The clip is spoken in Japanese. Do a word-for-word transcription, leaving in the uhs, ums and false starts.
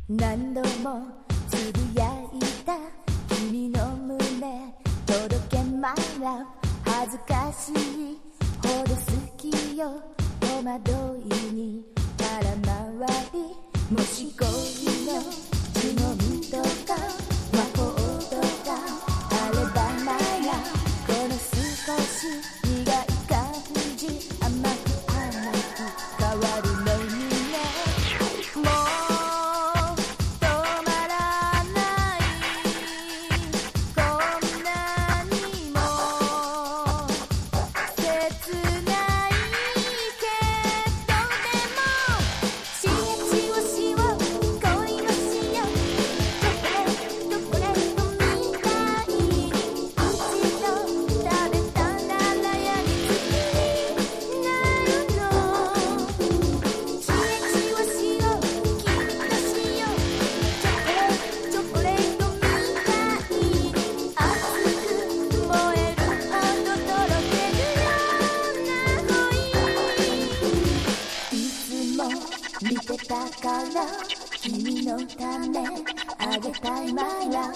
何度もつぶやいた君の胸届けまら恥ずかしいほど好きよ戸惑いに空回りもし恋の呪文とか魔法とかあればならこの少し苦い感じ甘く甘く変わるのにねもう止まらないこんなにも切ないけどでも刺激をしよう恋をしようチョコレートプレートみたいに一度食べたならやみつきになるの刺激をしよう君としようチョコレートみたいに熱く燃えるほどとろけるような恋いつも見てたから君のためあげたいマイラ